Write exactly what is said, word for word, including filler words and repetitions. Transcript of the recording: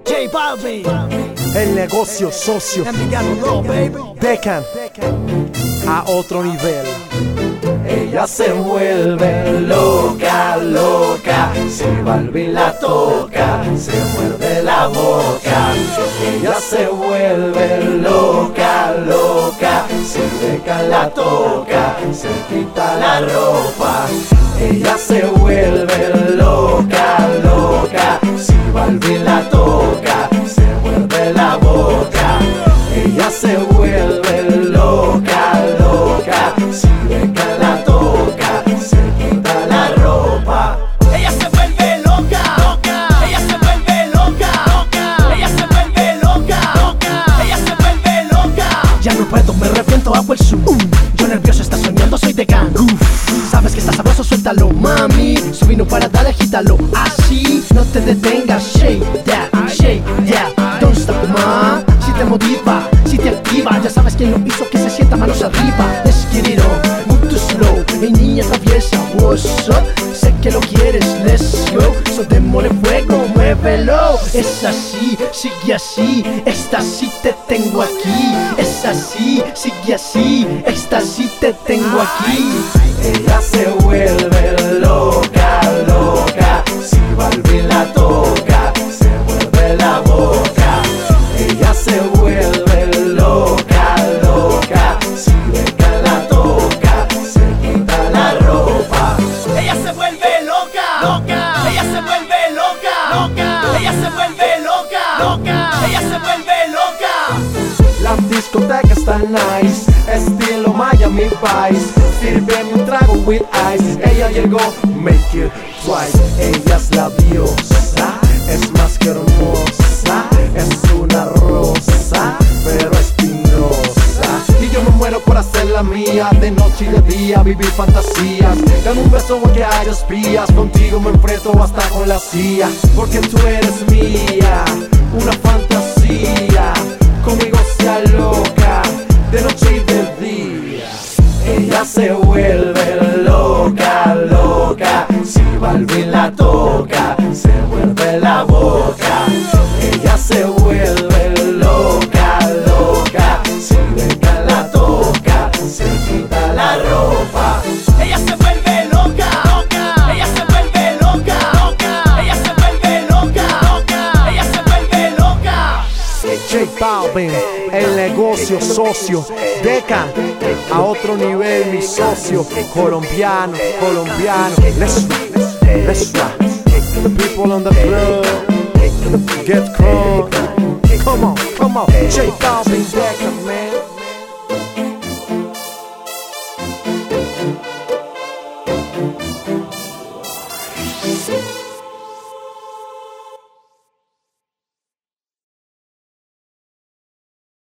J Balvin, El negocio socio, Envigado Raw, baby. Decan a otro nivel. Ella se vuelve loca, loca, si Balvin la toca, se muerde la boca. Ella se vuelve loca, loca, si Decan la toca, se quita la ropa. Ella se vuelve loca, loca, si Balvin la toca, se muerde la boca. Ella se vuelve loca, loca, si Decan la toca, se quita la ropa. Ella se vuelve loca, loca. Ella se vuelve loca, loca. Ella se vuelve loca, loca. Ella se vuelve loca. Ya no puedo, me reviento, hago el zoom. Uh, yo nervioso, estás soñando, soy Decan. Uh, sabes que estás sabroso, suéltalo, mami. Su vino para darle, agítalo así. No te detengas, shake that, shake that. Don't stop, ma. Si te motiva, si te activa, ya sabes quién lo hizo, que se sienta manos arriba. Let's get it on, move too slow. Hey niña traviesa, what's up? Sé que lo quieres, let's go. So démosle fuego, muévelo. Es así, sigue así. Esta sí te tengo aquí. Es así, sigue así. Esta sí te tengo aquí. Ella se vuelve loca, loca, si Balvin la toca, se muerde la boca. Ella se vuelve loca, loca, si Decan la toca, se quita la ropa. Ella se vuelve loca, loca. Ella se vuelve loca, loca. Ella se vuelve loca, loca. Ella se vuelve loca. La discoteca está nice, estilo Miami Vice. Sírveme un trago with ice. Ella llegó, make it twice. Ella es la diosa, es más que hermosa. Es una rosa, pero espinosa. Y yo me muero por hacer la mía, de noche y de día, vivir fantasías. Dame un beso porque haya espías, contigo me enfrento hasta con la C I A. Porque tú eres mía, una fantasía. Conmigo sea loca, de noche y de día. Ella se vuelve loca, loca, si Balvin la toca, se muerde la boca. Ella se vuelve loca, loca, si Decan la toca, se quita la ropa. Ella se vuelve loca, loca. Ella se vuelve loca, loca. Ella se vuelve loca, loca. Ella se vuelve loca. J Balvin, el negocio socio, Decan a otro nivel, mi socio, colombiano, colombiano. Let's rock, let's rock. The people on the club, get crunk. Come on, come on, J Balvin, Decan.